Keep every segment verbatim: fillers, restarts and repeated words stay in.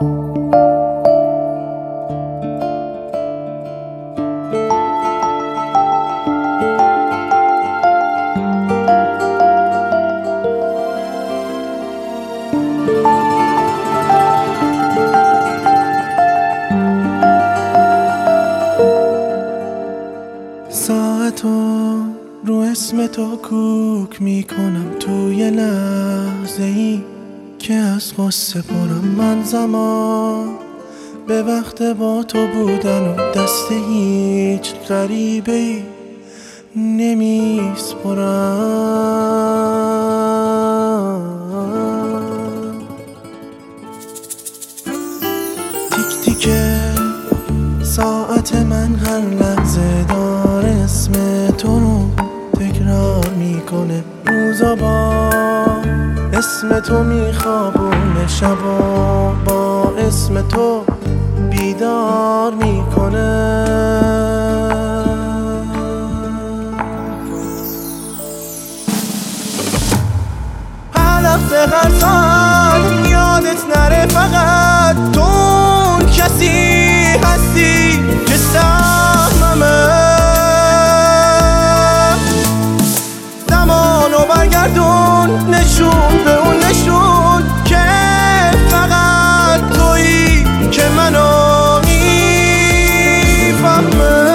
ساعتو رو اسم تو کوک میکنم توی لحظه ای که از غصه پرم. من زمان به وقت با تو بودن و دست هیچ غریبه ای نمیسپرم. تیک تیکه ساعت من هر لحظه داره اسم تو رو تکرار میکنه. روزا با اسم تو میخوابونه، شبا با اسم تو بیدار میکنه. هر لحظه هر ساعت یادت نره فقط تو اون کسی هستی که سهممه. زمانو برگردون نشون به اون نشون که فقط تویی که منو میفهمه.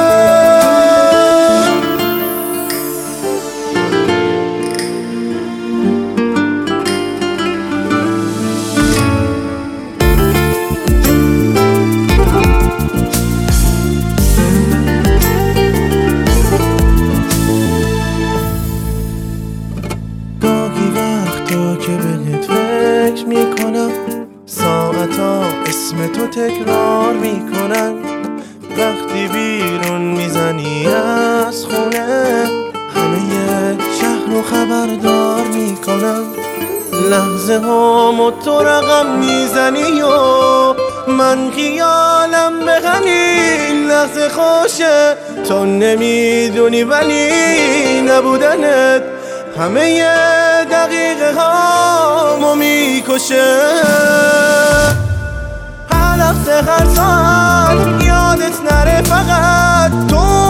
تو که بهت فکر میکنم، ساعتا اسم تو تکرار میکنن. وقتی بیرون میزنی از خونه همه شهر رو خبردار میکنم. لحظه هامو تو رقم میزنی و من خیالم به همین لحظه خوشه. تو نمیدونی ولی نبودنت همه دقیقه هامو میکشه. هر لحظه هر ساعت یادت نره فقط تو